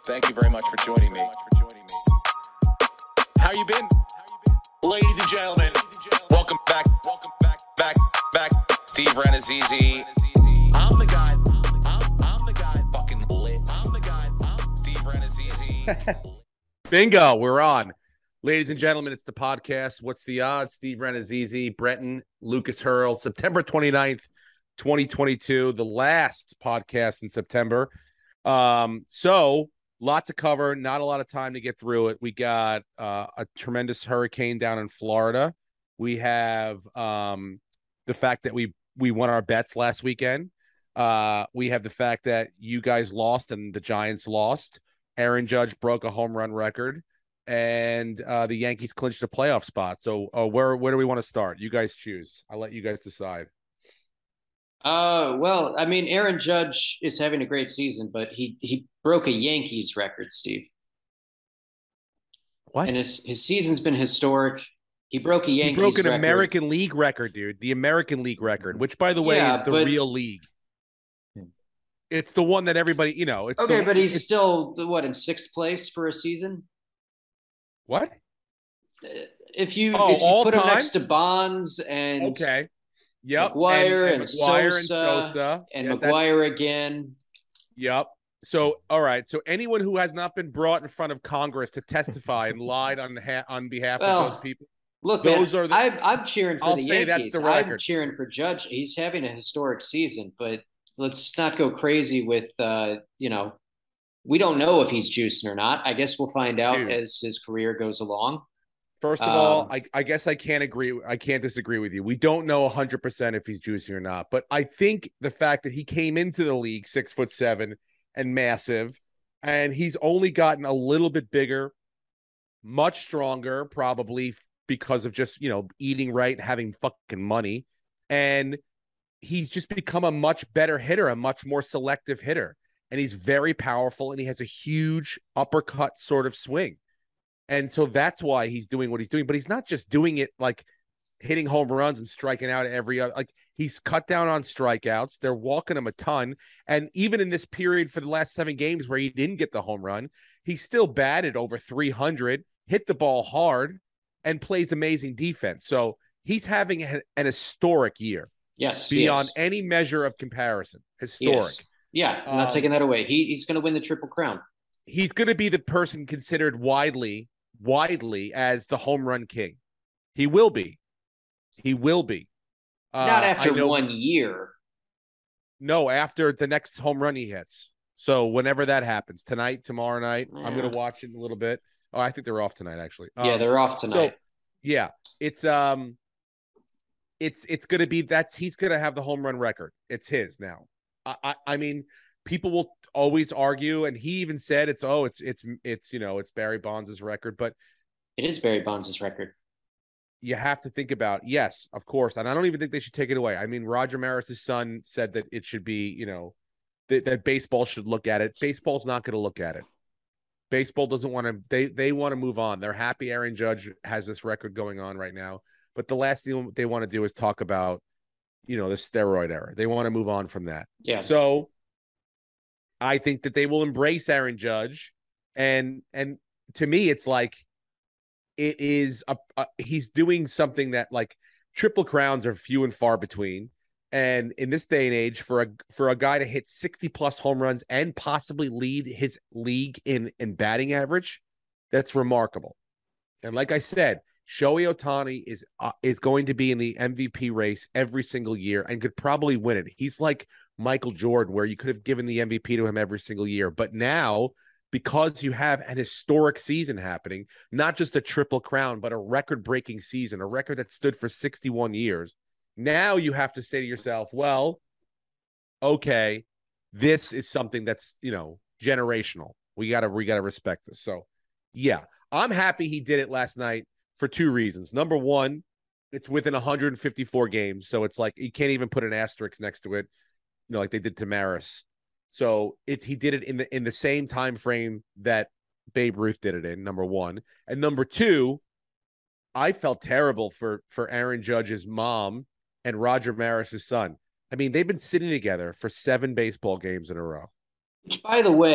Thank you very much for joining me. How you been? Ladies and gentlemen, welcome back. Steve Rannazzisi. I'm the guy. I'm the guy fucking lit. I'm the guy. Steve Rannazzisi. Bingo, we're on. Ladies and gentlemen, it's the podcast. What's the odds? Steve Rannazzisi, Breton, Lucas Hurl, September 29th, 2022, the last podcast in September. So lot to cover, not a lot of time to get through it. We got a tremendous hurricane down in Florida. We have the fact that we won our bets last weekend. We have the fact that you guys lost and the Giants lost. Aaron Judge broke a home run record, and the Yankees clinched a playoff spot. So where do we want to start? You guys choose. I'll let you guys decide. Well, I mean, Aaron Judge is having a great season, but he broke a Yankees record, Steve. What? And his season's been historic. He broke a Yankees record. He broke an American League record, dude. The American League record, which, by the way, is the real league. It's the one that everybody, it's okay, but he's still in sixth place for a season. What? If you put him next to Bonds and Yep. McGuire and Sosa and McGuire again. Yep. So, all right. So anyone who has not been brought in front of Congress to testify and lied on behalf of those people. Look, those are I'm cheering for the Yankees. That's the record. I'm cheering for Judge. He's having a historic season, but let's not go crazy with, we don't know if he's juicing or not. I guess we'll find out as his career goes along. First of all, I guess I can't disagree with you. We don't know 100% if he's juicing or not, but I think the fact that he came into the league 6'7" and massive, and he's only gotten a little bit bigger, much stronger, probably because of just, eating right, having fucking money. And he's just become a much better hitter, a much more selective hitter. And he's very powerful, and he has a huge uppercut sort of swing. And so that's why he's doing what he's doing. But he's not just doing it like hitting home runs and striking out every other. Like, he's cut down on strikeouts. They're walking him a ton. And even in this period for the last 7 games where he didn't get the home run, he still batted over 300, hit the ball hard, and plays amazing defense. So he's having an historic year. Yes. Beyond any measure of comparison. Historic. Yes. Yeah, I'm not taking that away. He's going to win the Triple Crown. He's going to be the person considered widely as the home run king. He will be. Not after 1 year. No, after the next home run he hits. So whenever that happens, tonight, tomorrow night, I'm going to watch it in a little bit. Oh, I think they're off tonight, actually. Yeah, they're off tonight. So, yeah, it's going to be he's going to have the home run record. It's his now. I mean, people will always argue, and he even said it's Barry Bonds' record, but it is Barry Bonds' record. You have to think about, yes, of course, and I don't even think they should take it away. I mean, Roger Maris' son said that it should be, that baseball should look at it. Baseball's not going to look at it. Baseball doesn't want to. They want to move on. They're happy Aaron Judge has this record going on right now, but the last thing they want to do is talk about, the steroid era. They want to move on from that. Yeah. So I think that they will embrace Aaron Judge, and to me, it's like it is he's doing something that, like, triple crowns are few and far between, and in this day and age, for a guy to hit 60+ home runs and possibly lead his league in batting average, that's remarkable. And like I said, Shohei Ohtani is going to be in the MVP race every single year and could probably win it. He's like Michael Jordan, where you could have given the MVP to him every single year. But now, because you have an historic season happening, not just a triple crown, but a record-breaking season, a record that stood for 61 years, now you have to say to yourself, well, okay, this is something that's, generational. We gotta respect this. So, yeah, I'm happy he did it last night for 2 reasons. Number one, it's within 154 games, so it's like you can't even put an asterisk next to it, like they did to Maris. So he did it in the same time frame that Babe Ruth did it in. Number one, and number two, I felt terrible for Aaron Judge's mom and Roger Maris's son. I mean, they've been sitting together for 7 baseball games in a row. Which, by the way,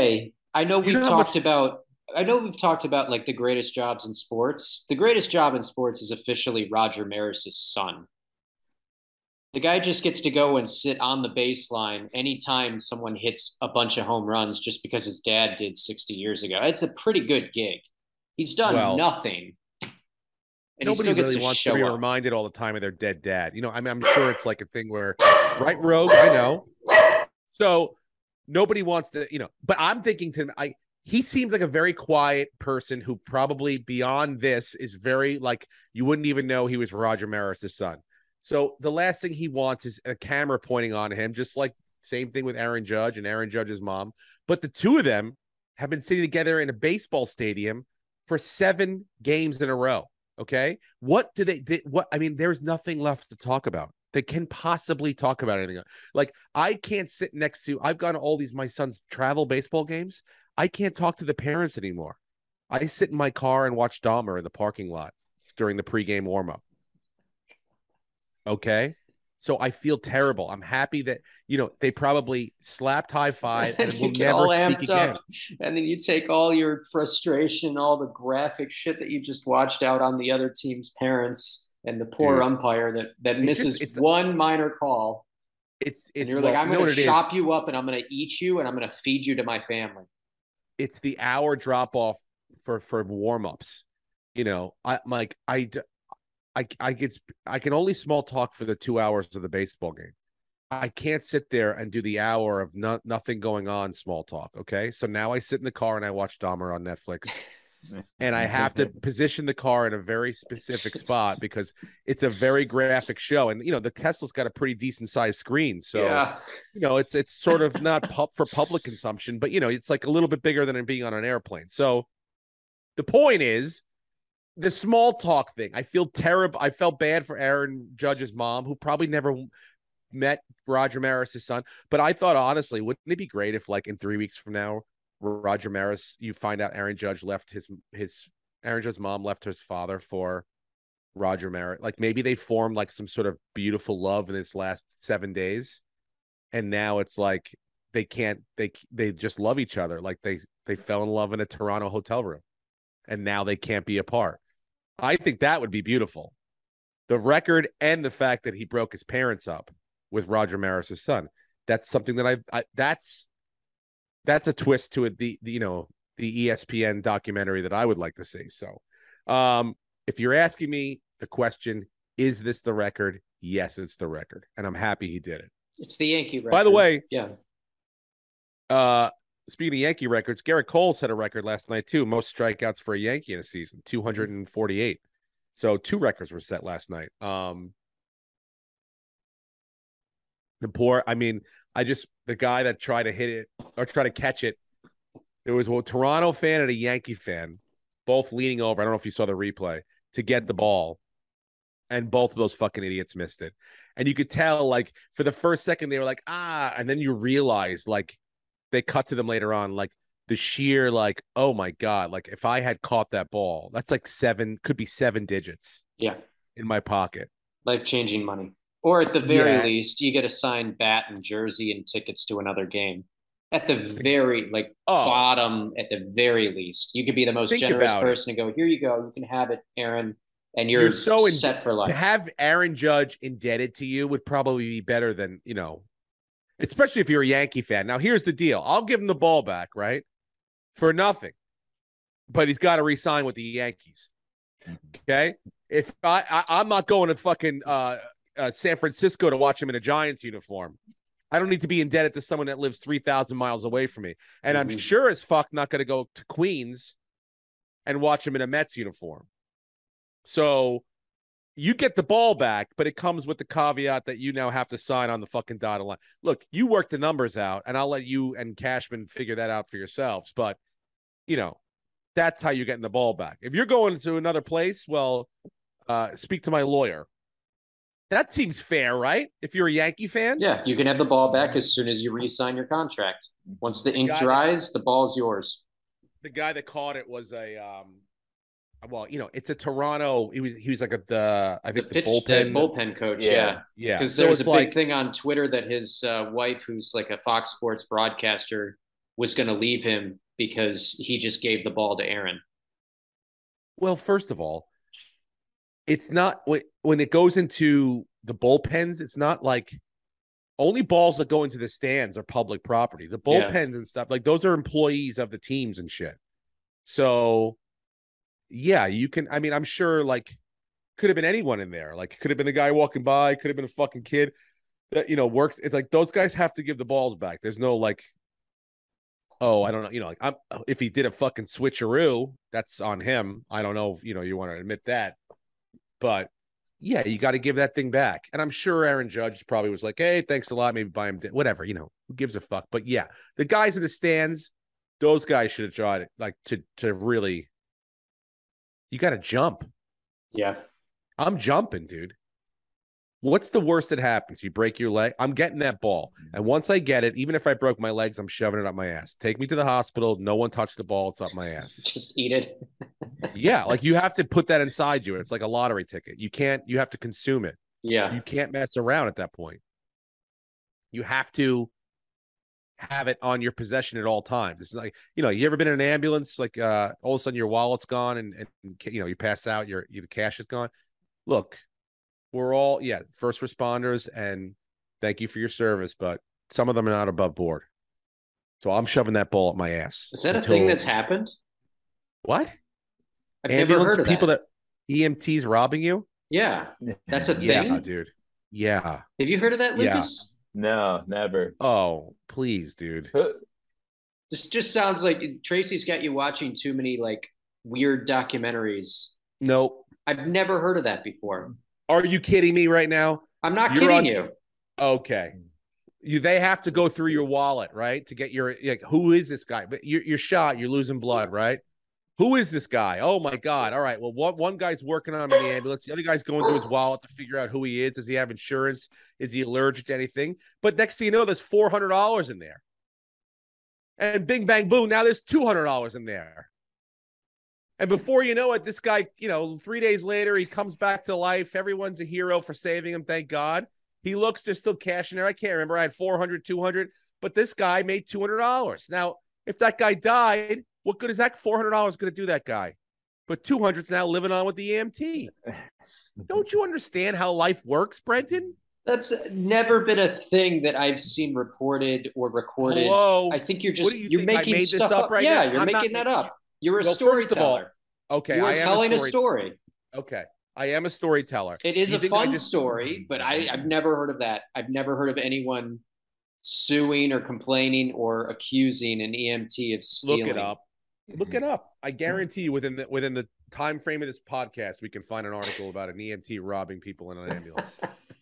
I know You know we've how talked much about I know we've talked about like the greatest jobs in sports. The greatest job in sports is officially Roger Maris's son. The guy just gets to go and sit on the baseline anytime someone hits a bunch of home runs just because his dad did 60 years ago. It's a pretty good gig. He's done well, nothing and he nobody still gets really to wants to be show up. reminded all the time of their dead dad. You know, I mean, I'm sure it's like a thing where, right, Rogue? I know. So nobody wants to, but I'm thinking he seems like a very quiet person who probably beyond this is very like, you wouldn't even know he was Roger Maris' son. So the last thing he wants is a camera pointing on him, just like same thing with Aaron Judge and Aaron Judge's mom. But the two of them have been sitting together in a baseball stadium for 7 games in a row. Okay. What do what? I mean, there's nothing left to talk about. They can possibly talk about anything. Like, I can't sit next to, I've gone to all these, my son's travel baseball games. I can't talk to the parents anymore. I sit in my car and watch Dahmer in the parking lot during the pregame warmup. Okay. So I feel terrible. I'm happy that, they probably slapped high five and You will get never all speak amped again. up, and then you take all your frustration, all the graphic shit that you just watched out on the other team's parents and the poor Dude, umpire that misses it's, one minor call. And you're like, well, I'm you know going what to it is? chop you up and I'm going to eat you and I'm going to feed you to my family. It's the hour drop off for warm-ups. I'm like, I can only small talk for the 2 hours of the baseball game. I can't sit there and do the hour of nothing going on small talk. Okay. So now I sit in the car and I watch Dahmer on Netflix. And I have to position the car in a very specific spot because it's a very graphic show. And, the Tesla's got a pretty decent sized screen. So, Yeah. it's sort of not for public consumption, but, it's like a little bit bigger than it being on an airplane. So the point is, the small talk thing. I feel terrible. I felt bad for Aaron Judge's mom, who probably never met Roger Maris' son. But I thought, honestly, wouldn't it be great if, like, in 3 weeks from now, Roger Maris, you find out Aaron Judge left his Aaron Judge's mom left his father for Roger Maris. Like, maybe they formed like some sort of beautiful love in his last 7 days, and now it's like they can't. They just love each other. Like they fell in love in a Toronto hotel room, and now they can't be apart. I think that would be beautiful. The record and the fact that he broke his parents up with Roger Maris' son. That's something that that's a twist to it. The ESPN documentary that I would like to see. So, if you're asking me the question, is this the record? Yes, it's the record, and I'm happy he did it. It's the Yankee record. By the way, yeah. Speaking of Yankee records, Garrett Cole set a record last night too. Most strikeouts for a Yankee in a season, 248. So 2 records were set last night. The guy that tried to hit it or try to catch it, there was a Toronto fan and a Yankee fan, both leaning over. I don't know if you saw the replay to get the ball. And both of those fucking idiots missed it. And you could tell, like, for the first second, they were like, and then you realize, like, they cut to them later on, like, the sheer, like, oh my God, like, if I had caught that ball, that's like could be 7 digits. Yeah. In my pocket. Life-changing money. Or at the very least, you get a signed bat and jersey and tickets to another game. At the very, bottom, at the very least. You could be the most generous person and go, here you go, you can have it, Aaron. And you're so set for life. To have Aaron Judge indebted to you would probably be better than, especially if you're a Yankee fan. Now, here's the deal. I'll give him the ball back, right? For nothing. But he's got to re-sign with the Yankees. Okay? If I'm not going to fucking San Francisco to watch him in a Giants uniform. I don't need to be indebted to someone that lives 3,000 miles away from me. And I'm sure as fuck not going to go to Queens and watch him in a Mets uniform. So you get the ball back, but it comes with the caveat that you now have to sign on the fucking dotted line. Look, you work the numbers out, and I'll let you and Cashman figure that out for yourselves. But, that's how you're getting the ball back. If you're going to another place, well, speak to my lawyer. That seems fair, right? If you're a Yankee fan? Yeah, you can have the ball back as soon as you re-sign your contract. Once the ink dries, the ball's yours. The guy that caught it was it's a Toronto. He was like the bullpen coach. Yeah. Because there's a big thing on Twitter that his wife, who's like a Fox Sports broadcaster, was going to leave him because he just gave the ball to Aaron. Well, first of all, it's not when it goes into the bullpens, it's not like only balls that go into the stands are public property. The bullpens and stuff, like those are employees of the teams and shit. So yeah, you can, I mean, I'm sure like could have been anyone in there. Like could have been a guy walking by, could have been a fucking kid that, works. It's like those guys have to give the balls back. There's no like, oh, I don't know, like if he did a fucking switcheroo, that's on him. I don't know if you want to admit that. But yeah, you got to give that thing back. And I'm sure Aaron Judge probably was like, hey, thanks a lot. Maybe buy him, whatever, who gives a fuck. But yeah, the guys in the stands, those guys should have tried it, like to really, you got to jump. Yeah. I'm jumping, dude. What's the worst that happens? You break your leg. I'm getting that ball. And once I get it, even if I broke my legs, I'm shoving it up my ass. Take me to the hospital. No one touched the ball. It's up my ass. Just eat it. Yeah. Like you have to put that inside you. It's like a lottery ticket. You have to consume it. Yeah. You can't mess around at that point. You have to have it on your possession at all times. It's like, you ever been in an ambulance, like all of a sudden your wallet's gone and you pass out, your cash is gone. Look, we're all, first responders, and thank you for your service, but some of them are not above board. So I'm shoving that ball up my ass. Is that a thing that's happened? What? I've never heard of people that. EMTs robbing you? Yeah, that's a thing. Yeah, dude. Yeah. Have you heard of that, Lucas? Yeah. No, never. Oh, please, dude. This just sounds like Tracy's got you watching too many like weird documentaries. Nope. I've never heard of that before. Are you kidding me right now? I'm not kidding you. Okay. They have to go through your wallet, right? To get your, like, who is this guy? But you're shot, you're losing blood, right? Who is this guy? Oh my God. All right. Well, one guy's working on him in the ambulance. The other guy's going through his wallet to figure out who he is. Does he have insurance? Is he allergic to anything? But next thing you know, there's $400 in there. And bing, bang, boom. Now there's $200 in there. And before you know it, this guy, 3 days later, he comes back to life. Everyone's a hero for saving him. Thank God. He looks, there's still cash in there. I can't remember. I had 400, 200, but this guy made $200. Now, if that guy died, what good is that $400 going to do that guy? But 200's now living on with the EMT. Don't you understand how life works, Brenton? That's never been a thing that I've seen reported or recorded. Hello? I think you're making making stuff up right now. now? You're making that up. You're a storyteller. Okay, you are telling a story. Okay, I am a storyteller. It is a fun story, but I've never heard of that. I've never heard of anyone suing or complaining or accusing an EMT of stealing. Look it up. I guarantee you, within the time frame of this podcast, we can find an article about an EMT robbing people in an ambulance.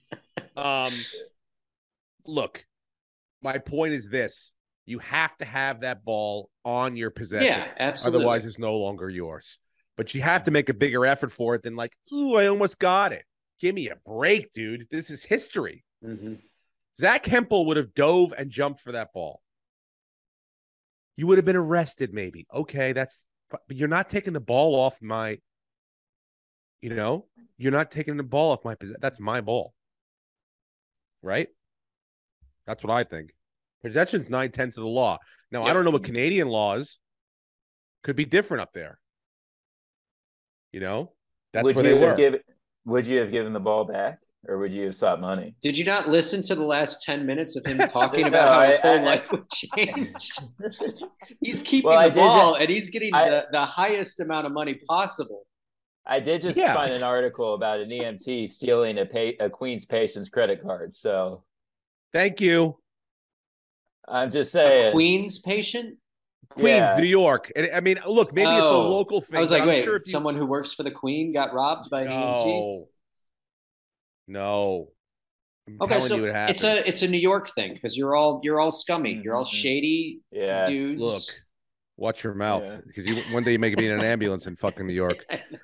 Look, my point is this: you have to have that ball on your possession. Yeah, absolutely. Otherwise, it's no longer yours. But you have to make a bigger effort for it than like, ooh, I almost got it. Give me a break, dude. This is history. Mm-hmm. Zach Hempel would have dove and jumped for that ball. You would have been arrested, maybe. Okay, but you're not taking the ball off my, you're not taking the ball off my possession. That's my ball. Right? That's what I think. Possession's 9/10 of the law. Now, I don't know what Canadian laws could be different up there. That's where they were. Would you have given the ball back, or would you have sought money? Did you not listen to the last 10 minutes of him talking about how his whole life would change? He's keeping the ball, and he's getting the highest amount of money possible. I did just find an article about an EMT stealing a Queens patient's credit card. So, thank you. I'm just saying, a Queens patient. Queens, New York. And I mean, look, maybe it's a local thing. I was like, wait, someone who works for the Queen got robbed by an EMT? No. Okay, so it's a New York thing because you're all scummy. Mm-hmm. You're all shady dudes. Look, watch your mouth because one day you may be in an ambulance in fucking New York.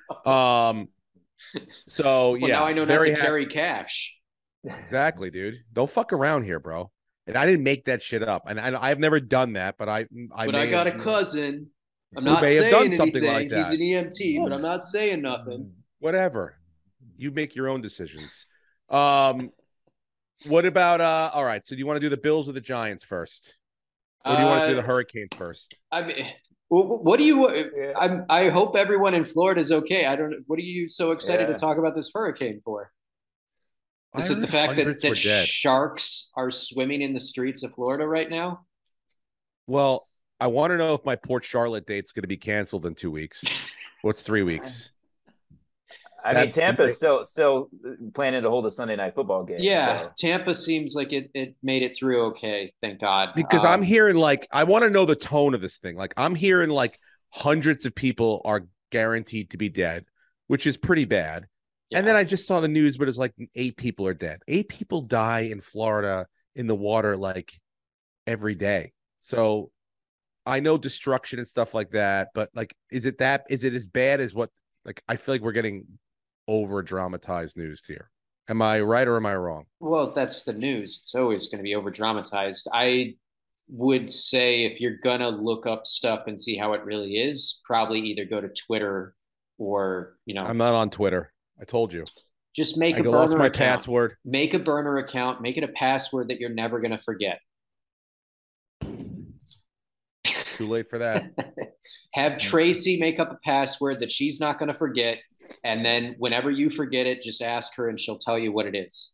So now I know not to carry cash. Exactly, dude. Don't fuck around here, bro. And I didn't make that shit up, and I've never done that. But I got a cousin. I'm not saying anything. Like that. He's an EMT, but I'm not saying nothing. Whatever. You make your own decisions. What about all right? So do you want to do the Bills or the Giants first? Or do you want to do the hurricane first? I mean, what do you? I hope everyone in Florida is okay. I don't. What are you so excited to talk about this hurricane for? Is it the fact that sharks are swimming in the streets of Florida right now? Well, I want to know if my Port Charlotte date's going to be canceled in 2 weeks. What's 3 weeks? I mean, Tampa's still planning to hold a Sunday night football game. Yeah, so. Tampa seems like it made it through okay, thank God. Because I'm hearing I want to know the tone of this thing. I'm hearing hundreds of people are guaranteed to be dead, which is pretty bad. Yeah. And then I just saw the news, but it's 8 people are dead. 8 people die in Florida in the water every day. So I know destruction and stuff like that, but is it as bad as what I feel like we're getting over dramatized news here? Am I right or am I wrong? Well, that's the news. It's always going to be over dramatized. I would say if you're going to look up stuff and see how it really is, probably either go to Twitter or, I'm not on Twitter. I told you. Just make a burner lost my account. Password. Make a burner account. Make it a password that you're never going to forget. Too late for that. Have Tracy make up a password that she's not going to forget. And then whenever you forget it, just ask her and she'll tell you what it is.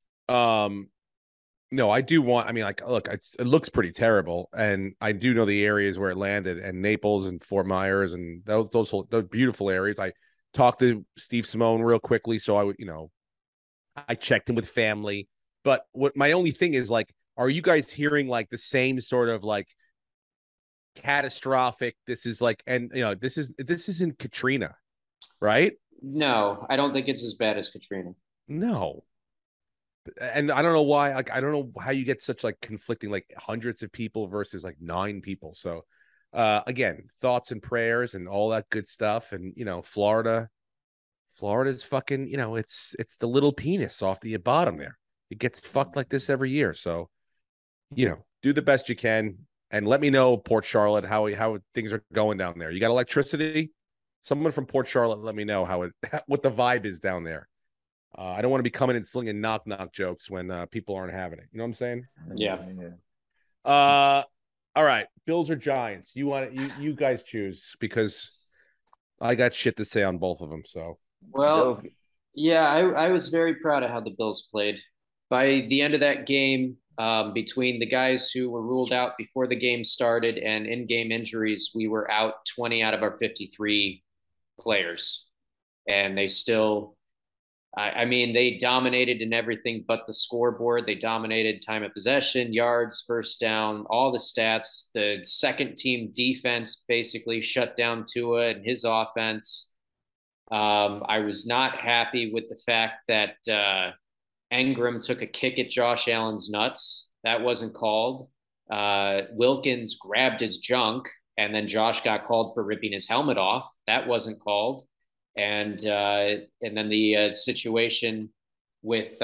No, I do want, look, it looks pretty terrible. And I do know the areas where it landed, and Naples and Fort Myers and those beautiful areas. I talked to Steve Simone real quickly. So I would, I checked in with family, but what my only thing is are you guys hearing the same sort of catastrophic? This is this isn't Katrina, right? No, I don't think it's as bad as Katrina. No. And I don't know why, I don't know how you get such conflicting, hundreds of people versus 9 people. So again, thoughts and prayers and all that good stuff. And, Florida's fucking, it's the little penis off the bottom there. It gets fucked like this every year. So, do the best you can. And let me know, Port Charlotte, how things are going down there. You got electricity? Someone from Port Charlotte, let me know what the vibe is down there. I don't want to be coming and slinging knock jokes when people aren't having it. You know what I'm saying? Yeah. All right, Bills or Giants? You guys choose, because I got shit to say on both of them. So well, yeah, I was very proud of how the Bills played. By the end of that game, between the guys who were ruled out before the game started and in-game injuries, we were out 20 out of our 53 players, and they still. They dominated in everything but the scoreboard. They dominated time of possession, yards, first down, all the stats. The second team defense basically shut down Tua and his offense. I was not happy with the fact that Engram took a kick at Josh Allen's nuts. That wasn't called. Wilkins grabbed his junk, and then Josh got called for ripping his helmet off. That wasn't called. And then the situation with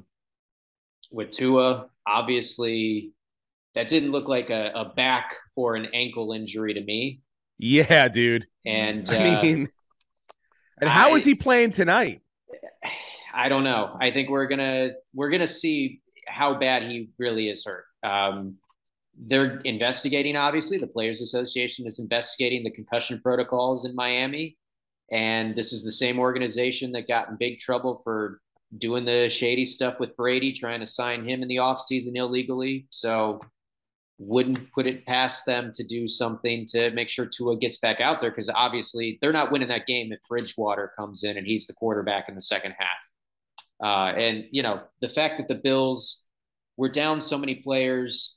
Tua, obviously, that didn't look like a back or an ankle injury to me. Yeah, dude. And and how is he playing tonight? I don't know. I think we're gonna see how bad he really is hurt. They're investigating. Obviously, the Players Association is investigating the concussion protocols in Miami. And this is the same organization that got in big trouble for doing the shady stuff with Brady, trying to sign him in the offseason illegally. So wouldn't put it past them to do something to make sure Tua gets back out there, because obviously they're not winning that game if Bridgewater comes in and he's the quarterback in the second half. And, the fact that the Bills were down so many players,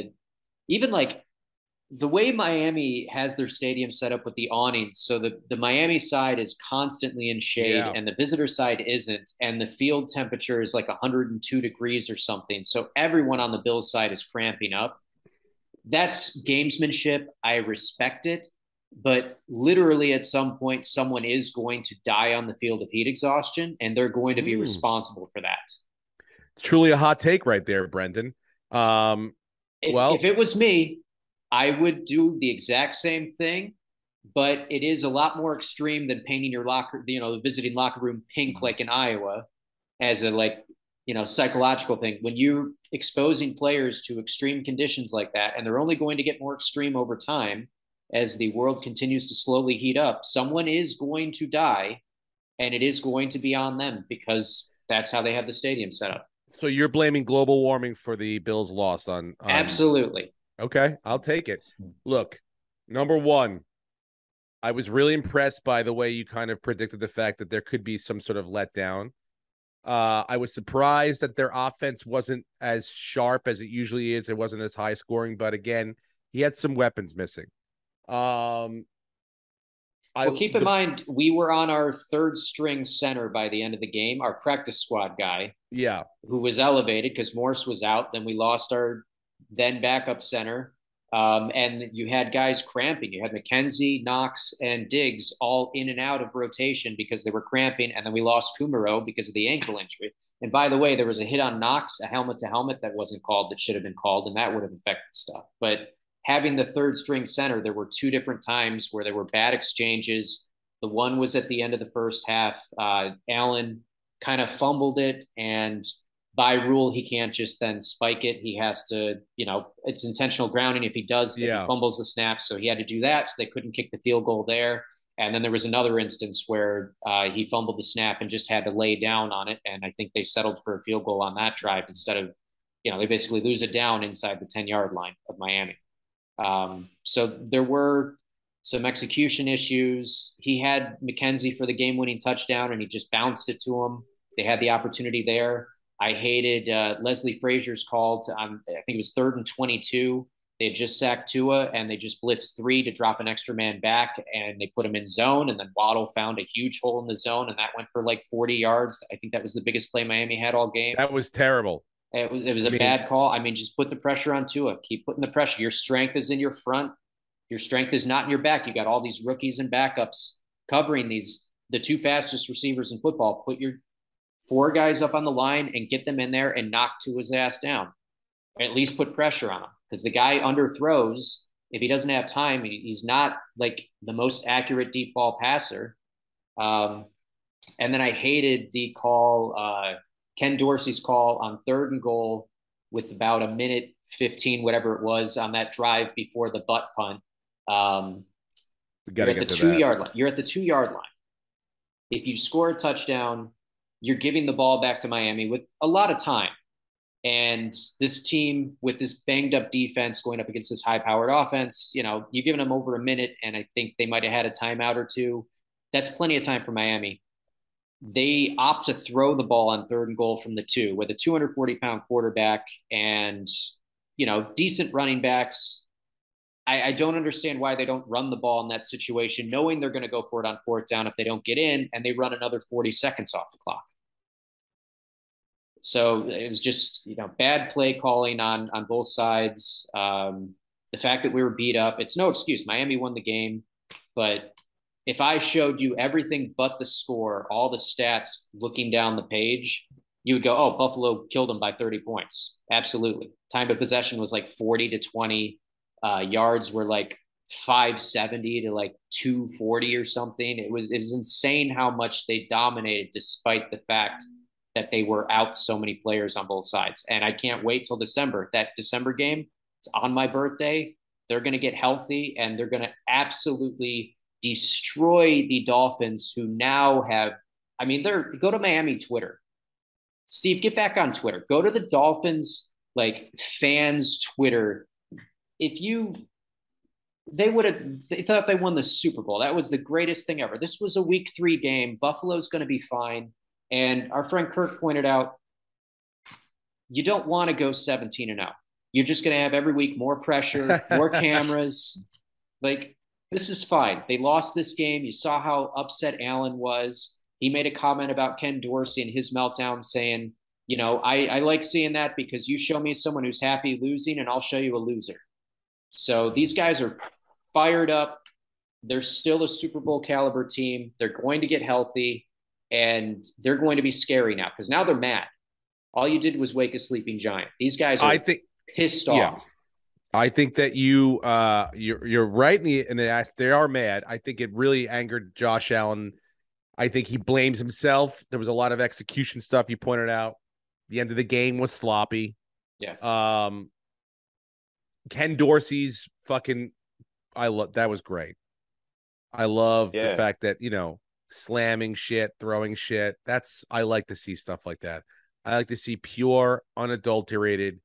the way Miami has their stadium set up with the awnings, so the Miami side is constantly in shade and the visitor side isn't, and the field temperature is 102 degrees or something. So everyone on the Bills side is cramping up. That's gamesmanship. I respect it. But literally at some point, someone is going to die on the field of heat exhaustion, and they're going to be responsible for that. It's truly a hot take right there, Brendan. If it was me, I would do the exact same thing, but it is a lot more extreme than painting your the visiting locker room pink like in Iowa as a psychological thing. When you're exposing players to extreme conditions like that, and they're only going to get more extreme over time as the world continues to slowly heat up, someone is going to die, and it is going to be on them because that's how they have the stadium set up. So you're blaming global warming for the Bills' loss on Absolutely. Okay, I'll take it. Look, number one, I was really impressed by the way you kind of predicted the fact that there could be some sort of letdown. I was surprised that their offense wasn't as sharp as it usually is. It wasn't as high scoring, but again, he had some weapons missing. Keep in mind, we were on our third string center by the end of the game, our practice squad guy. Yeah. Who was elevated because Morse was out. Then we lost our then backup center. And you had guys cramping. You had McKenzie, Knox, and Diggs all in and out of rotation because they were cramping. And then we lost Kumaro because of the ankle injury. And by the way, there was a hit on Knox, a helmet to helmet that wasn't called, that should have been called, and that would have affected stuff. But having the third string center, there were two different times where there were bad exchanges. The one was at the end of the first half. Allen kind of fumbled it, and by rule, he can't just then spike it. He has to, it's intentional grounding. If he does, then he fumbles the snap. So he had to do that. So they couldn't kick the field goal there. And then there was another instance where he fumbled the snap and just had to lay down on it. And I think they settled for a field goal on that drive instead of, they basically lose it down inside the 10-yard line of Miami. So there were some execution issues. He had McKenzie for the game-winning touchdown, and he just bounced it to him. They had the opportunity there. I hated Leslie Frazier's call to, I think it was 3rd and 22. They had just sacked Tua, and they just blitzed 3 to drop an extra man back, and they put him in zone, and then Waddle found a huge hole in the zone, and that went for like 40 yards. I think that was the biggest play Miami had all game. That was terrible. It was a bad call. Just put the pressure on Tua. Keep putting the pressure. Your strength is in your front. Your strength is not in your back. You got all these rookies and backups covering the 2 fastest receivers in football. Put your 4 guys up on the line and get them in there and knock Tua's ass down. Or at least put pressure on him, because the guy underthrows. If he doesn't have time, he's not like the most accurate deep ball passer. And then I hated the call, Ken Dorsey's call on 3rd and goal with about a minute 15, whatever it was, on that drive before the butt punt. You're at the 2-yard line. You're at the 2-yard line. If you score a touchdown, you're giving the ball back to Miami with a lot of time. And this team with this banged up defense going up against this high powered offense, you're giving them over a minute, and I think they might have had a timeout or two. That's plenty of time for Miami. They opt to throw the ball on 3rd and goal from the 2 with a 240-pound quarterback and, decent running backs. I don't understand why they don't run the ball in that situation, knowing they're going to go for it on 4th down if they don't get in, and they run another 40 seconds off the clock. So it was just, bad play calling on both sides. The fact that we were beat up, it's no excuse. Miami won the game, but if I showed you everything but the score, all the stats looking down the page, you would go, oh, Buffalo killed them by 30 points. Absolutely. Time of possession was like 40 to 20. Yards were like 570 to like 240 or something. It was insane how much they dominated, despite the fact that they were out so many players on both sides. And I can't wait till December. That December game, it's on my birthday. They're going to get healthy, and they're going to absolutely destroy the Dolphins, who now have, go to Miami Twitter. Steve, get back on Twitter. Go to the Dolphins, fans Twitter. They thought they won the Super Bowl. That was the greatest thing ever. This was a week 3 game. Buffalo's going to be fine. And our friend Kirk pointed out, you don't want to go 17-0. You're just going to have every week more pressure, more cameras. This is fine. They lost this game. You saw how upset Allen was. He made a comment about Ken Dorsey and his meltdown, saying, I like seeing that because you show me someone who's happy losing, and I'll show you a loser. So these guys are fired up. They're still a Super Bowl caliber team. They're going to get healthy, and they're going to be scary now because now they're mad. All you did was wake a sleeping giant. These guys are pissed off. Yeah. I think that you're right in the they are mad. I think it really angered Josh Allen. I think he blames himself. There was a lot of execution stuff you pointed out. The end of the game was sloppy. Yeah. Ken Dorsey's fucking that was great. I love the fact that, slamming shit, throwing shit. I like to see stuff like that. I like to see pure, unadulterated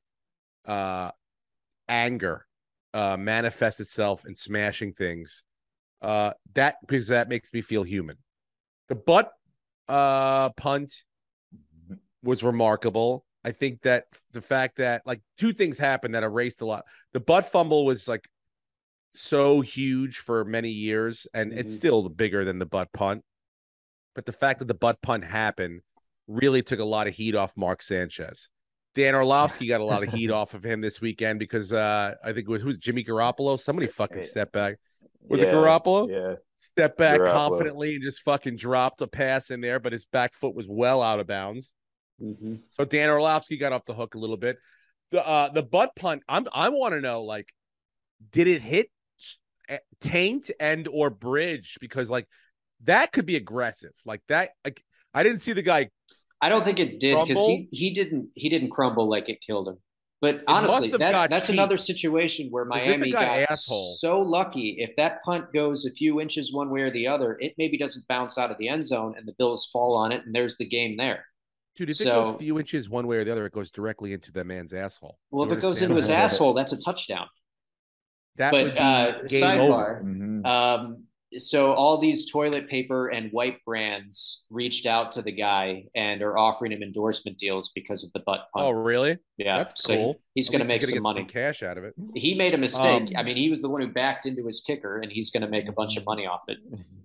anger manifest itself in smashing things. Because that makes me feel human. The butt punt was remarkable. I think that the fact that like two things happened that erased a lot. The butt fumble was like so huge for many years, and it's still bigger than the butt punt. But the fact that the butt punt happened really took a lot of heat off Mark Sanchez. Dan Orlovsky got a lot of heat off of him this weekend because I think it was who's Jimmy Garoppolo. Somebody fucking stepped back. Was it Garoppolo? Yeah. Stepped back confidently and just fucking dropped a pass in there, but his back foot was well out of bounds. So Dan Orlovsky got off the hook a little bit. The butt punt, I want to know, like, did it hit taint and or bridge? Because like that could be aggressive. Like that, like I didn't see the guy. I don't think it did because he didn't crumble like it killed him. But honestly, that's another situation where Miami got so lucky. If that punt goes a few inches one way or the other, it maybe doesn't bounce out of the end zone and the Bills fall on it, and there's the game there. Dude, if it goes a few inches one way or the other, it goes directly into the man's asshole. Well, if it goes into his asshole, that's a touchdown. That would be game over. So all these toilet paper and wipe brands reached out to the guy and are offering him endorsement deals because of the butt punt. Oh, really? Yeah, that's cool. He's going to make some money, cash out of it. He made a mistake. I mean, he was the one who backed into his kicker, and he's going to make a bunch of money off it.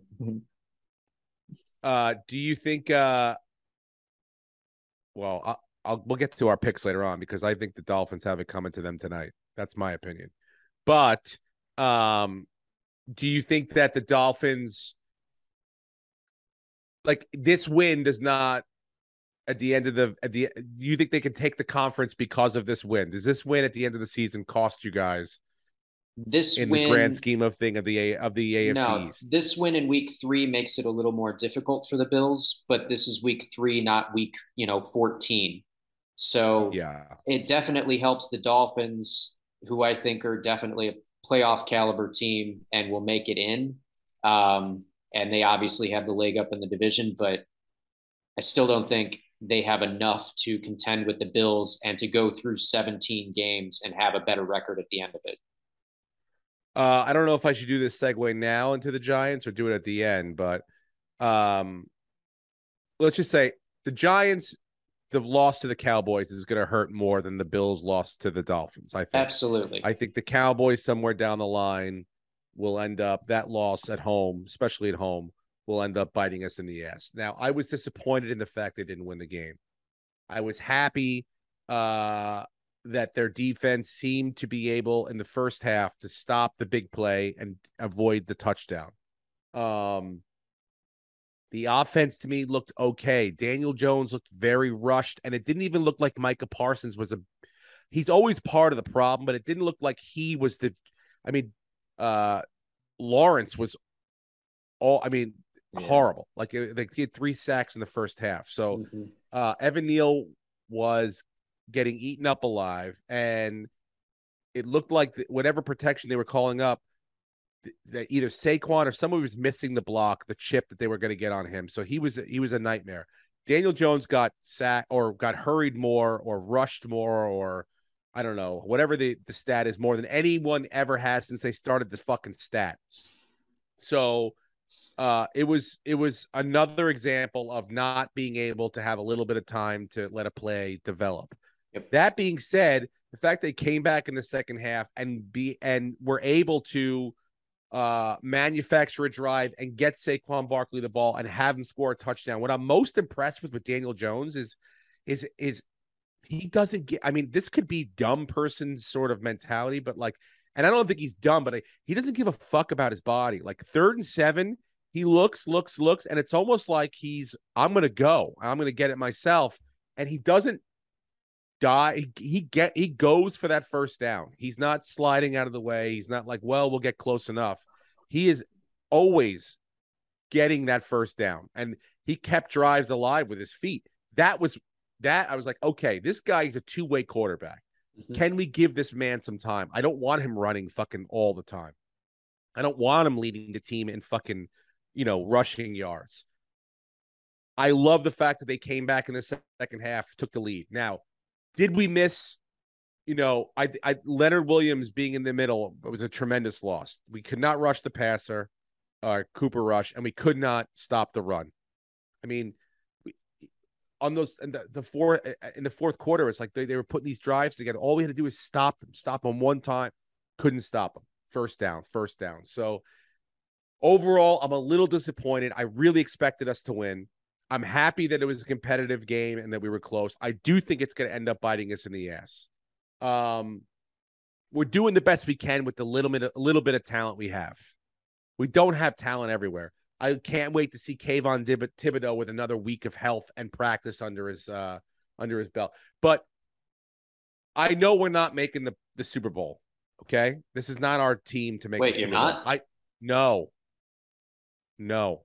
Do you think? Well, we'll get to our picks later on because I think the Dolphins have it coming to them tonight. That's my opinion. But do you think that the Dolphins, like this win does not do you think they can take the conference because of this win? Does this win at the end of the season cost you guys the grand scheme of thing of the AFC no, East? This win in week 3 makes it a little more difficult for the Bills, but this is week 3, not week 14. So yeah, it definitely helps the Dolphins, who I think are definitely a playoff caliber team and will make it in. And they obviously have the leg up in the division, but I still don't think they have enough to contend with the Bills and to go through 17 games and have a better record at the end of it. I don't know if I should do this segue now into the Giants or do it at the end, but let's just say the Giants, the loss to the Cowboys is going to hurt more than the Bills' loss to the Dolphins, I think. Absolutely. I think the Cowboys somewhere down the line will end up, that loss at home, especially at home, will end up biting us in the ass. Now, I was disappointed in the fact they didn't win the game. I was happy that their defense seemed to be able in the first half to stop the big play and avoid the touchdown. The offense to me looked okay. Daniel Jones looked very rushed, and it didn't even look like Micah Parsons was he's always part of the problem, but it didn't look like he was Lawrence was horrible. Like he had 3 sacks in the first half. So Evan Neal was getting eaten up alive, and it looked like whatever protection they were calling up, that either Saquon or somebody was missing the block, the chip that they were going to get on him. So he was a nightmare. Daniel Jones got sacked or got hurried more or rushed more, or I don't know, whatever the stat is, more than anyone ever has since they started the fucking stat. So it was another example of not being able to have a little bit of time to let a play develop. Yep. That being said, the fact they came back in the second half and were able to manufacture a drive and get Saquon Barkley the ball and have him score a touchdown. What I'm most impressed with Daniel Jones is he doesn't get, I mean, this could be dumb person sort of mentality, but like, and I don't think he's dumb, but he doesn't give a fuck about his body. Like 3rd and 7, he looks, and it's almost like I'm going to get it myself. And he doesn't die. He goes for that first down. He's not sliding out of the way. He's not like, well, we'll get close enough. He is always getting that first down, and he kept drives alive with his feet. That was I was like, okay, this guy is a two-way quarterback. Mhm. Can we give this man some time? I don't want him running fucking all the time. I don't want him leading the team in fucking, rushing yards. I love the fact that they came back in the second half, took the lead. Now, did we miss, Leonard Williams being in the middle? It was a tremendous loss. We could not rush the passer, Cooper Rush, and we could not stop the run. I mean, on those in the fourth quarter, it's like they were putting these drives together. All we had to do is stop them one time. Couldn't stop them. First down. So overall, I'm a little disappointed. I really expected us to win. I'm happy that it was a competitive game and that we were close. I do think it's going to end up biting us in the ass. We're doing the best we can with the little bit of talent we have. We don't have talent everywhere. I can't wait to see Kayvon Thibodeau with another week of health and practice under his belt. But I know we're not making the Super Bowl. Okay, this is not our team to make. Wait, the Super you're not? Bowl. No.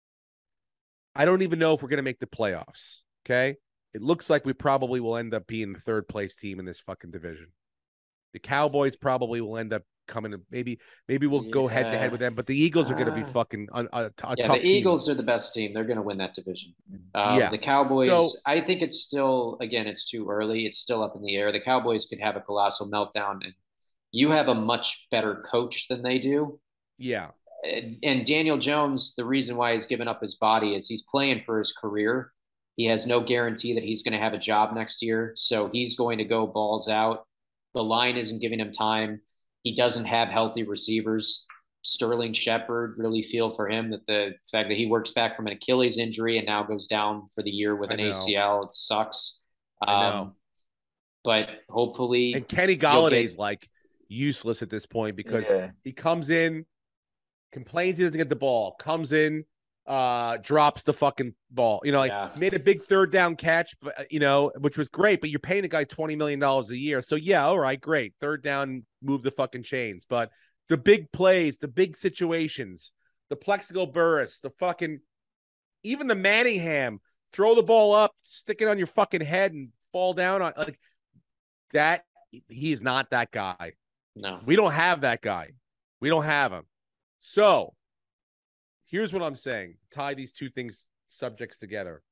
I don't even know if we're going to make the playoffs. Okay, it looks like we probably will end up being the third place team in this fucking division. The Cowboys probably will end up coming. Maybe we'll go head to head with them, but the Eagles are going to be fucking a tough team. The Eagles are the best team. They're going to win that division. Yeah. The Cowboys, I think it's still, again, it's too early. It's still up in the air. The Cowboys could have a colossal meltdown, and you have a much better coach than they do. Yeah. And Daniel Jones, the reason why he's given up his body is he's playing for his career. He has no guarantee that he's going to have a job next year. So he's going to go balls out. The line isn't giving him time. He doesn't have healthy receivers. Sterling Shepard, really feel for him that the fact that he works back from an Achilles injury and now goes down for the year with an ACL. It sucks. I know. But hopefully. And Kenny Galladay's like useless at this point because he comes in, complains he doesn't get the ball, comes in, drops the fucking ball. Made a big third down catch, but which was great, but you're paying the guy $20 million a year. So yeah, all right, great. Third down, move the fucking chains. But the big plays, the big situations, the Plexico Burris, the fucking even the Manningham, throw the ball up, stick it on your fucking head and fall down on like that. He's not that guy. No. We don't have that guy. We don't have him. So here's what I'm saying. Tie these two subjects together.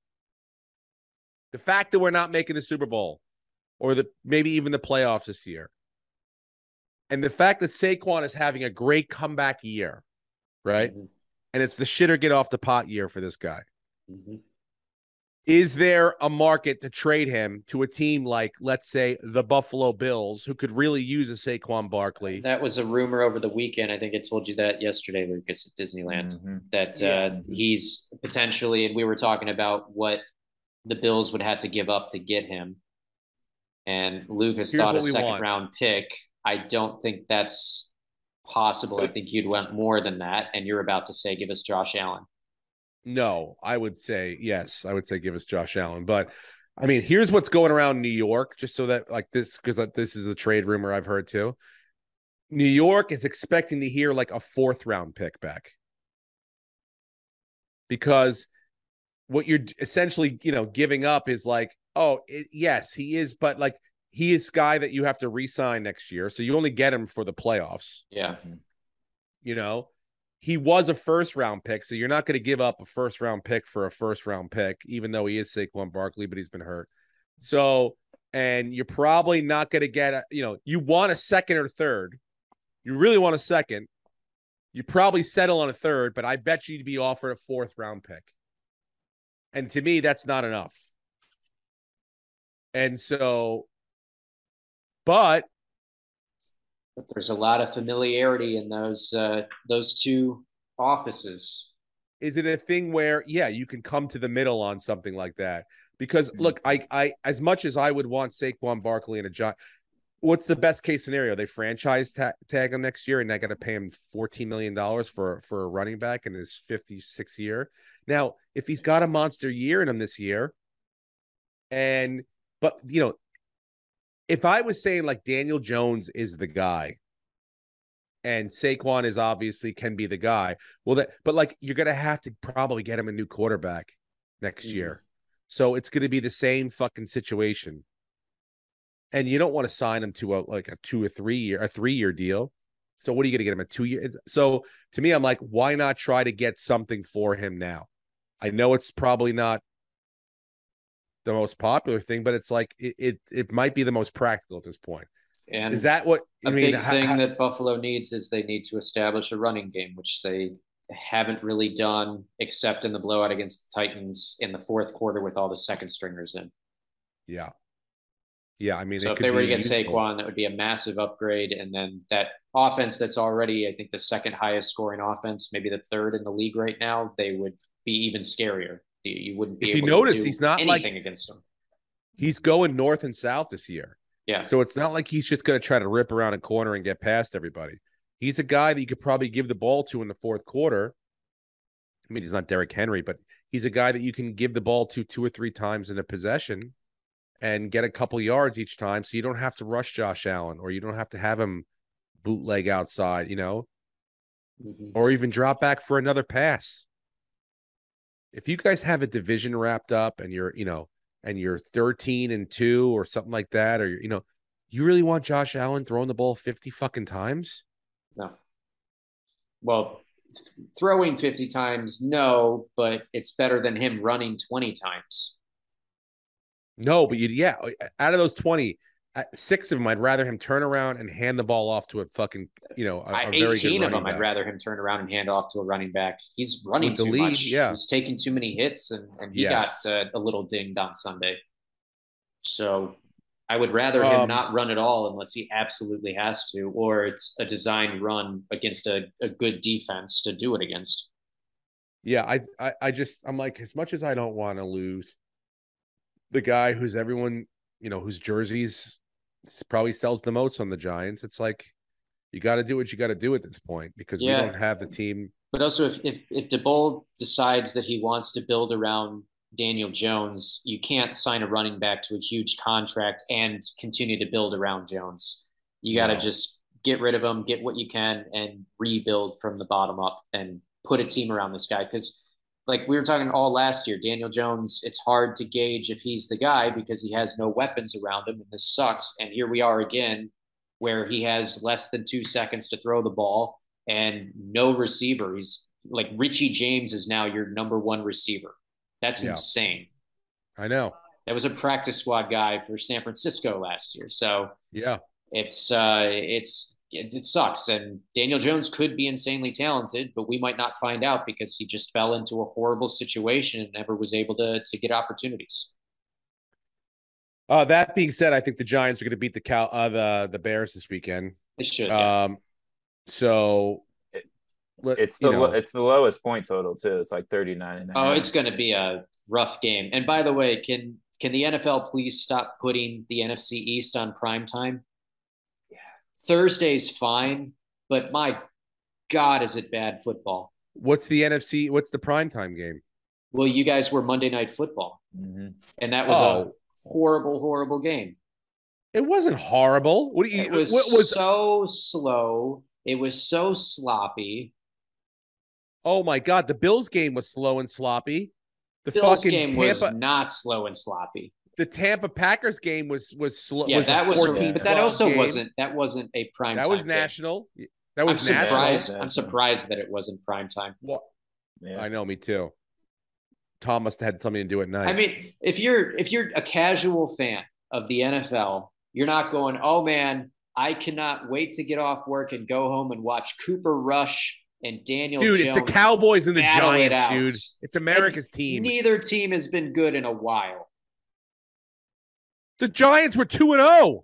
The fact that we're not making the Super Bowl or maybe even the playoffs this year. And the fact that Saquon is having a great comeback year, right? Mm-hmm. And it's the shit or get off the pot year for this guy. Mm-hmm. Is there a market to trade him to a team like, let's say, the Buffalo Bills, who could really use a Saquon Barkley? That was a rumor over the weekend. I think I told you that yesterday, Lucas, at Disneyland, that he's potentially, and we were talking about what the Bills would have to give up to get him. And Lucas thought a second-round pick. I don't think that's possible. I think you'd want more than that. And you're about to say, give us Josh Allen. No, I would say yes. I would say give us Josh Allen. But I mean, here's what's going around New York, just so that like this, because this is a trade rumor I've heard too. New York is expecting to hear like a 4th round pick back because what you're essentially, giving up is like, yes, he is, but like he is guy that you have to re-sign next year, so you only get him for the playoffs. Yeah, He was a 1st round pick, so you're not going to give up a 1st round pick for a 1st round pick, even though he is Saquon Barkley, but he's been hurt. So, and you're probably not going to get, you want a 2nd or 3rd. You really want a 2nd. You probably settle on a 3rd, but I bet you'd be offered a 4th round pick. And to me, that's not enough. And so, but there's a lot of familiarity in those two offices. Is it a thing where, you can come to the middle on something like that? Because look, I as much as I would want Saquon Barkley and a John, what's the best case scenario? They franchise tag him next year, and I got to pay him $14 million for a running back in his 56th year. Now, if he's got a monster year in him this year, but if I was saying like Daniel Jones is the guy and Saquon is obviously can be the guy, but like you're going to have to probably get him a new quarterback next year. So it's going to be the same fucking situation. And you don't want to sign him to a 3-year deal. So what are you going to get him, a 2-year? So to me, I'm like, why not try to get something for him now? I know it's probably not the most popular thing, but it's like it might be the most practical at this point. And is that what a big thing that Buffalo needs is they need to establish a running game, which they haven't really done except in the blowout against the Titans in the fourth quarter with all the second stringers in. Yeah. Yeah, I mean, so if they were to get Saquon, that would be a massive upgrade. And then that offense that's already, I think, the second highest scoring offense, maybe the third in the league right now, they would be even scarier. You wouldn't be if able you notice, to do he's not anything against them. He's going north and south this year. Yeah. So it's not like he's just going to try to rip around a corner and get past everybody. He's a guy that you could probably give the ball to in the fourth quarter. I mean, he's not Derrick Henry, but he's a guy that you can give the ball to 2 or 3 times in a possession and get a couple yards each time, so you don't have to rush Josh Allen, or you don't have to have him bootleg outside, or even drop back for another pass. If you guys have a division wrapped up and you're 13-2 or something like that, or you really want Josh Allen throwing the ball 50 fucking times? No. Well, throwing 50 times, no, but it's better than him running 20 times. No, but out of those 20, 6 of them, I'd rather him turn around and hand the ball off to a fucking, a very 18 good of them, back. I'd rather him turn around and hand off to a running back. He's running too much. Yeah. He's taking too many hits, and he got a little dinged on Sunday. So I would rather him not run at all unless he absolutely has to, or it's a designed run against a good defense to do it against. Yeah, I'm like, as much as I don't want to lose the guy who's everyone, whose jerseys probably sells the most on the Giants, it's like you got to do what you got to do at this point because we don't have the team. But also, if DeBold decides that he wants to build around Daniel Jones, you can't sign a running back to a huge contract and continue to build around Jones. You got to just get rid of him, get what you can, and rebuild from the bottom up and put a team around this guy. Because like we were talking all last year, Daniel Jones, it's hard to gauge if he's the guy because he has no weapons around him, and this sucks. And here we are again, where he has less than 2 seconds to throw the ball and no receiver. He's like Richie James is now your number 1 receiver. That's insane. I know. That was a practice squad guy for San Francisco last year. So yeah, it sucks. And Daniel Jones could be insanely talented, but we might not find out because he just fell into a horrible situation and never was able to get opportunities. That being said, I think the Giants are going to beat the Bears this weekend. They should. So it's the lowest point total too. It's like 39.5. Oh, it's going to be a rough game. And by the way, can the NFL please stop putting the NFC East on primetime? Yeah. Thursday's fine, but my God, is it bad football? What's the NFC? What's the primetime game? Well, you guys were Monday Night Football, and that was a horrible, horrible game. It wasn't horrible. It was so slow. It was so sloppy. Oh my God, the Bills game was slow and sloppy. The Bills game was not slow and sloppy. The Tampa Packers game was slow. Yeah, that was. But that also game. wasn't. That wasn't a prime. That time was national. Game. That was national. I'm surprised that it wasn't prime time. Well, yeah. I know, me too. Tom must have had something to do at night. I mean, if you're a casual fan of the NFL, you're not going, oh man, I cannot wait to get off work and go home and watch Cooper Rush and Daniel Jones. Dude, it's the Cowboys and the Giants, dude. It's America's team. Neither team has been good in a while. The Giants were 2-0.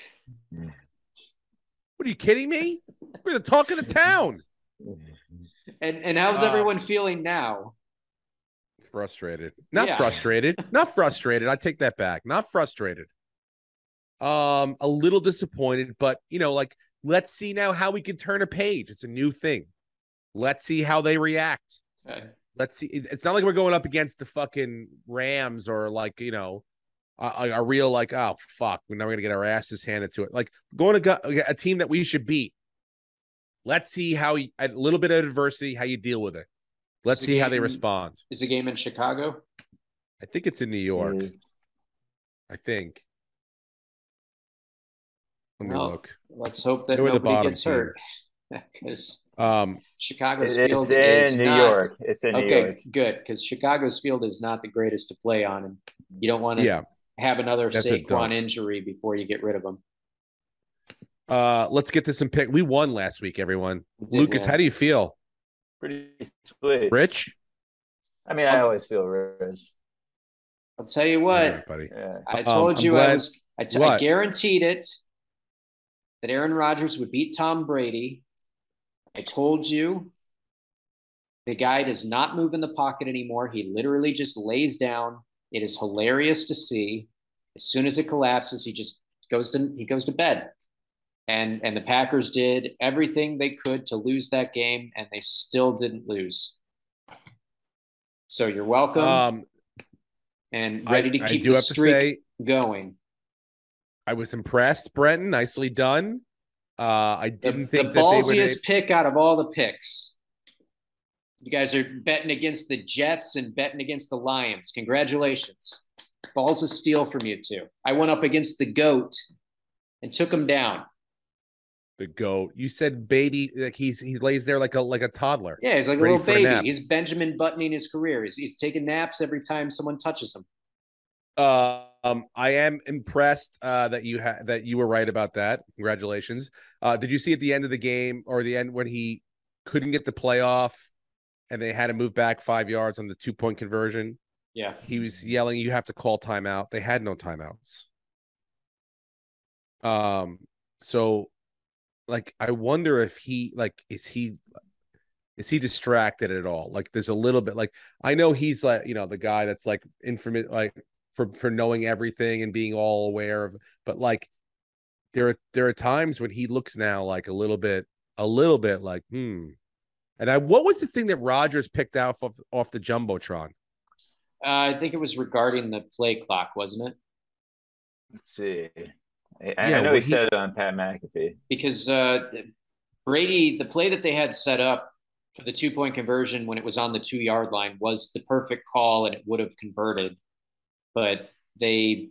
What are you kidding me? We're the talk of the town. And how's everyone feeling now? Frustrated. Not frustrated. Not frustrated. I take that back. Not frustrated. A little disappointed, but let's see now how we can turn a page. It's a new thing. Let's see how they react. Okay. Let's see. It's not like we're going up against the fucking Rams or a real oh fuck, we're never gonna get our asses handed to it. Like going to a team that we should beat. Let's see how a little bit of adversity, how you deal with it. Let's see how they respond. Is the game in Chicago? I think it's in New York. Is- I think. Let me Well, look. let's hope that They were the nobody bottom gets team. hurt because Um, Chicago's It's field in is New not York. It's in New okay. York. Good, because Chicago's field is not the greatest to play on, and you don't want to yeah. have another That's a Saquon dump. injury before you get rid of him. Let's get to some pick. We won last week, everyone. We did Lucas, win. how do you feel? Pretty sweet. Rich? I mean, I always feel rich. I'll tell you All what. right, buddy. Yeah. I told I'm you glad- I What? guaranteed it that Aaron Rodgers would beat Tom Brady. I told you the guy does not move in the pocket anymore. He literally just lays down. It is hilarious to see. As soon as it collapses, he just goes to bed. And the Packers did everything they could to lose that game, and they still didn't lose. So you're welcome and ready to I keep do the have to streak say, going. I was impressed, Brenton. Nicely done. I didn't think the that they ballsiest would. pick out of all the picks. You guys are betting against the Jets and betting against the Lions. Congratulations. Balls of steel from you two. I went up against the GOAT and took him down. The GOAT. You said baby, like he lays there like a toddler. Yeah, he's like a Ready little for a nap. baby. He's Benjamin Buttoning his career. He's taking naps every time someone touches him. I am impressed that you were right about that. Congratulations. Did you see at the end of the game or the end when he couldn't get the playoff and they had to move back 5 yards on the 2-point conversion? Yeah. He was yelling, "You have to call timeout." They had no timeouts. So like I wonder if he is he distracted at all? Like there's a little bit like I know he's like, the guy that's like infamous like for knowing everything and being all aware of, but like there are times when he looks now like a little bit like And what was the thing that Rodgers picked out off the Jumbotron? I think it was regarding the play clock, wasn't it? Let's see. I know he said it on Pat McAfee. Because Brady, the play that they had set up for the 2-point conversion when it was on the 2-yard line was the perfect call and it would have converted. But they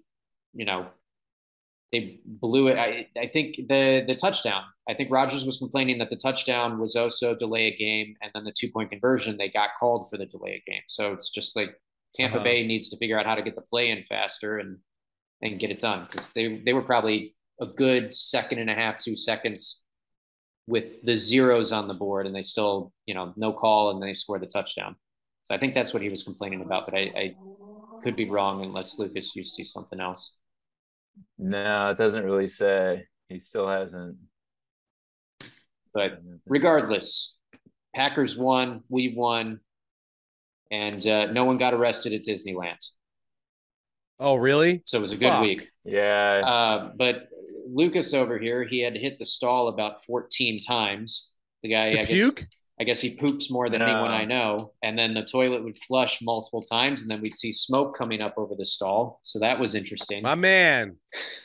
blew it. I think the touchdown. I think Rodgers was complaining that the touchdown was also delay a game, and then the 2-point conversion they got called for the delay a game. So it's just like Tampa Bay needs to figure out how to get the play in faster and get it done because they were probably a good 1.5, 2 seconds with the zeros on the board, and they still no call, and they scored the touchdown. So I think that's what he was complaining about, but I could be wrong unless Lucas you see something else. No, it doesn't really say. He still hasn't. But regardless, Packers won, we won, and no one got arrested at Disneyland. Oh, really? So it was a good week. Yeah. But Lucas over here, he had to hit the stall about 14 times. The guy, I guess he poops more than anyone I know. And then the toilet would flush multiple times, and then we'd see smoke coming up over the stall. So that was interesting. My man.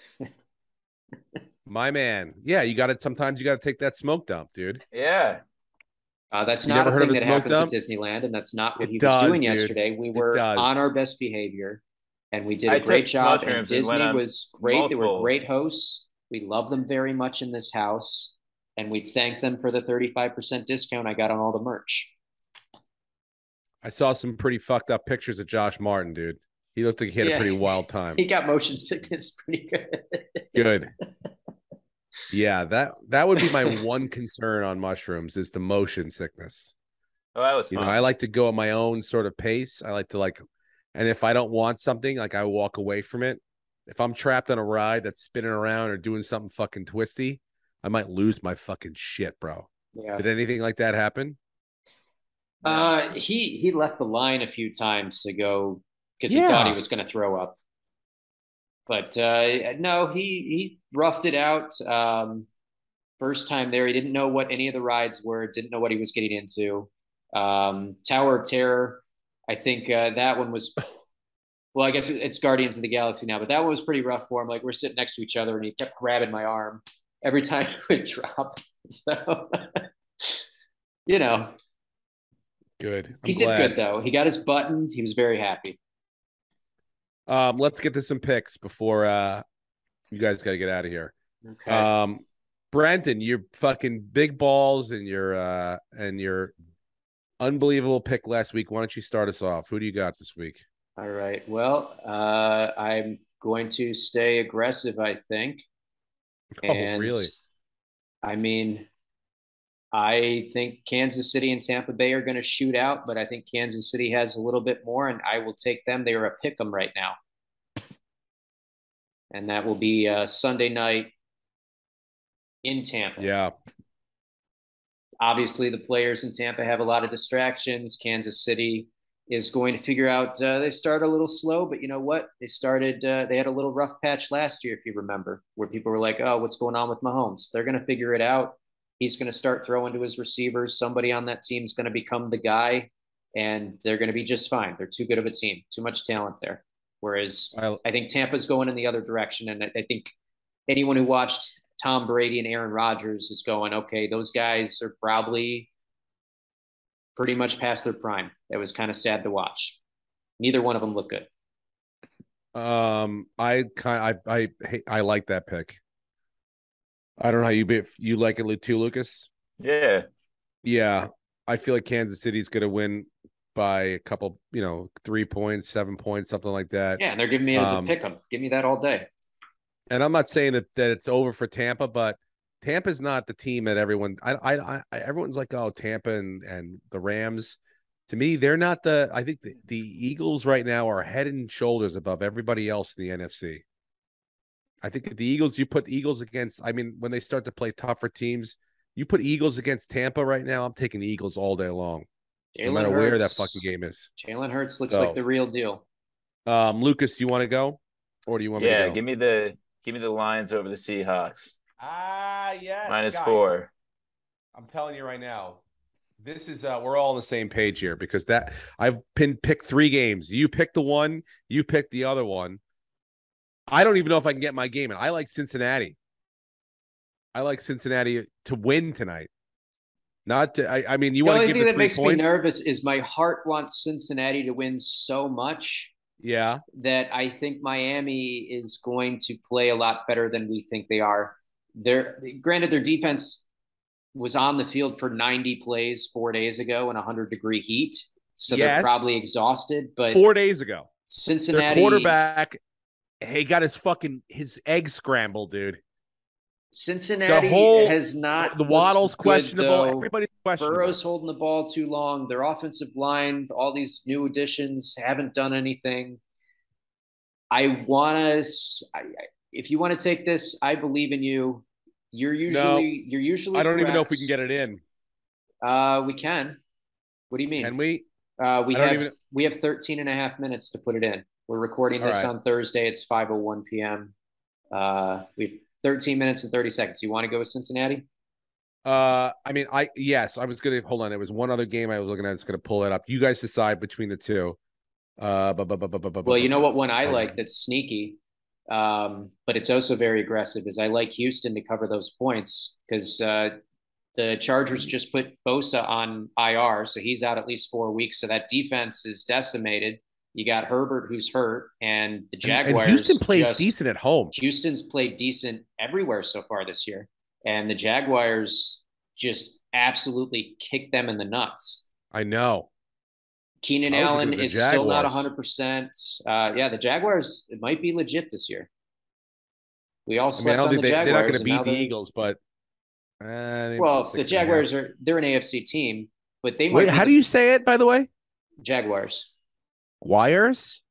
My man. Yeah, sometimes you got to take that smoke dump, dude. Yeah. That's not a thing that happens at Disneyland, and that's not what he was doing yesterday. We were on our best behavior, and we did a great job. And Disney was great. They were great hosts. We love them very much in this house. And we thank them for the 35% discount I got on all the merch. I saw some pretty fucked up pictures of Josh Martin, dude. He looked like he had a pretty wild time. He got motion sickness pretty good. Good. Yeah, that would be my one concern on mushrooms is the motion sickness. Oh, that was fun. I like to go at my own sort of pace. I like to and if I don't want something, I walk away from it. If I'm trapped on a ride that's spinning around or doing something fucking twisty, I might lose my fucking shit, bro. Yeah. Did anything like that happen? He left the line a few times to go because he thought he was going to throw up. But no, he roughed it out. First time there, he didn't know what any of the rides were, didn't know what he was getting into. Tower of Terror, I think that one was, well, I guess it's Guardians of the Galaxy now, but that one was pretty rough for him. Like we're sitting next to each other and he kept grabbing my arm every time it would drop. So, Good. He did good, though. He got his button. He was very happy. Let's get to some picks before you guys got to get out of here. Okay. Brenton, your fucking big balls and your unbelievable pick last week. Why don't you start us off? Who do you got this week? All right. Well, I'm going to stay aggressive, I think. Oh, And really? I mean, I think Kansas City and Tampa Bay are going to shoot out, but I think Kansas City has a little bit more, and I will take them. They are a pick 'em right now. And that will be Sunday night in Tampa. Yeah. Obviously, the players in Tampa have a lot of distractions. Kansas City is going to figure out they started a little slow, but you know what? They had a little rough patch last year, if you remember, where people were like, oh, what's going on with Mahomes? They're going to figure it out. He's going to start throwing to his receivers. Somebody on that team is going to become the guy, and they're going to be just fine. They're too good of a team, too much talent there. Whereas I think Tampa's going in the other direction, and I think anyone who watched Tom Brady and Aaron Rodgers is going, okay, those guys are probably pretty much past their prime. It was kind of sad to watch. Neither one of them looked good. I like that pick. I don't know how you like it too, Lucas. Yeah. Yeah, I feel like Kansas City's going to win by a couple, 3 points, 7 points, something like that. Yeah, and they're giving me it as a pick 'em. Give me that all day. And I'm not saying that it's over for Tampa, but Tampa's not the team that everyone. Everyone's like, oh, Tampa and the Rams. To me, they're not the. I think the Eagles right now are head and shoulders above everybody else in the NFC. I think the Eagles. You put Eagles against. I mean, when they start to play tougher teams, you put Eagles against Tampa right now. I'm taking the Eagles all day long, no matter where that fucking game is. Jalen Hurts looks like the real deal. Lucas, do you want to go, or do you want me to go? Yeah, give me the Lions over the Seahawks. Yeah. -4. I'm telling you right now, this is we're all on the same page here because that I've picked 3 games. You picked the one, you picked the other one. I don't even know if I can get my game in. I like Cincinnati. I like Cincinnati to win tonight. Not to, I mean, you want to give the 3 points? The only thing that makes me nervous is my heart wants Cincinnati to win so much. Yeah. That I think Miami is going to play a lot better than we think they are. Granted, their defense was on the field for 90 plays 4 days ago in 100-degree heat. So they're probably exhausted. But 4 days ago, Cincinnati, their quarterback, he got his eggs scrambled, dude. Cincinnati has not. The Waddle's questionable. Though. Everybody's questionable. Burrow's holding the ball too long. Their offensive line, all these new additions haven't done anything. If you want to take this, I believe in you. You're usually. I don't even know if we can get it in. We can. What do you mean? Can we? We have 13 and a half minutes to put it in. We're recording this on Thursday. It's 5:01 p.m. We've 13 minutes and 30 seconds. You want to go with Cincinnati? I mean, yes, I was gonna hold on. It was one other game I was looking at. I was gonna pull it up. You guys decide between the two. Well, you know what one I like that's sneaky, but it's also very aggressive is I like Houston to cover those points because the Chargers just put Bosa on IR, so he's out at least 4 weeks. So that defense is decimated. You got Herbert, who's hurt, and the Jaguars. And Houston plays decent at home. Houston's played decent everywhere so far this year. And the Jaguars just absolutely kicked them in the nuts. I know. Keenan Allen is still not 100%. The Jaguars, it might be legit this year. We all slept on the Jaguars. They're not going to beat the Eagles, but. The Jaguars they're an AFC team, but they might. Wait, how do you say it, by the way? Jaguars. Jaguars.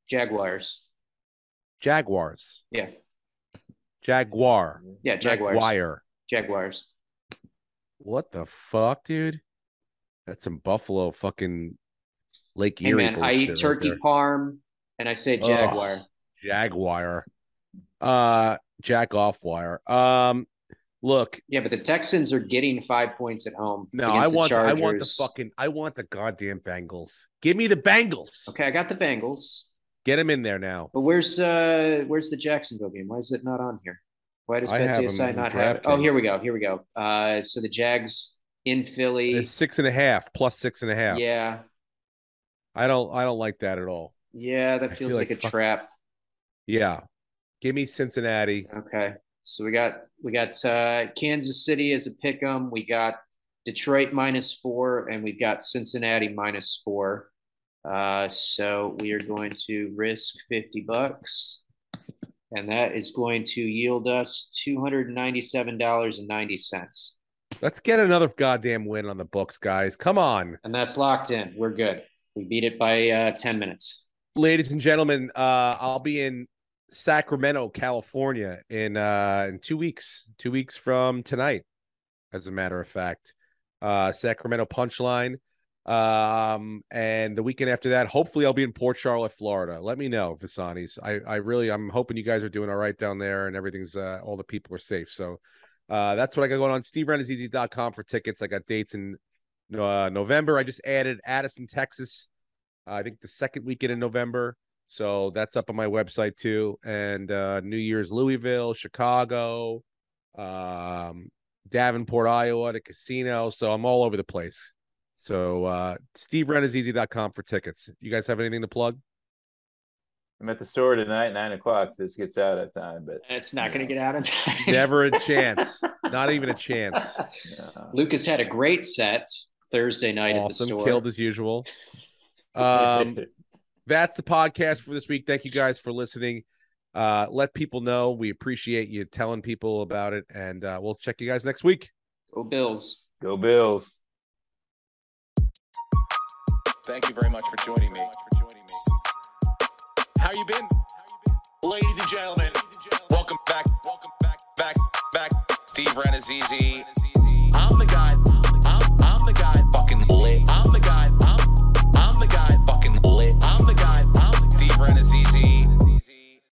Yeah. Jaguar. Yeah, Jaguars. Jaguars. What the fuck, dude? That's some Buffalo fucking Lake Erie. Hey man, I eat turkey parm and I say Jaguar. Jaguar. Jack off wire. Look. Yeah, but the Texans are getting 5 points at home. No, I want the goddamn Bengals. Give me the Bengals. Okay, I got the Bengals. Get them in there now. But where's the Jacksonville game? Why is it not on here? Why does BetDSI not have it? Oh, here we go. So the Jags in Philly. It's 6.5 plus 6.5. Yeah. I don't like that at all. Yeah, that feels like a trap. Yeah. Give me Cincinnati. Okay. So we got Kansas City as a pick 'em. We got Detroit -4, and we've got Cincinnati -4. So we are going to risk $50, and that is going to yield us $297.90. Let's get another goddamn win on the books, guys. Come on. And that's locked in. We're good. We beat it by 10 minutes. Ladies and gentlemen, I'll be in Sacramento, California in 2 weeks. 2 weeks from tonight, as a matter of fact. Sacramento Punchline. And the weekend after that, hopefully I'll be in Port Charlotte, Florida. Let me know, Visanis. I'm hoping you guys are doing all right down there and everything's all the people are safe. So that's what I got going on. SteveRenazizi.com for tickets. I got dates in November. I just added Addison, Texas. I think the second weekend in November. So that's up on my website too. And New Year's, Louisville, Chicago, Davenport, Iowa, the casino. So I'm all over the place. So SteveRenazizi.com for tickets. You guys have anything to plug? I'm at the store tonight, 9 o'clock. This gets out at time, but it's not going to get out in time. Never a chance. Not even a chance. No. Lucas had a great set Thursday night at the store. Killed as usual. That's the podcast for this week. Thank you guys for listening. Let people know. We appreciate you telling people about it, and we'll check you guys next week. Go Bills. Go Bills. Thank you very much for joining me. How you been? Ladies and gentlemen, welcome back. Steve Renazizi. I'm the guy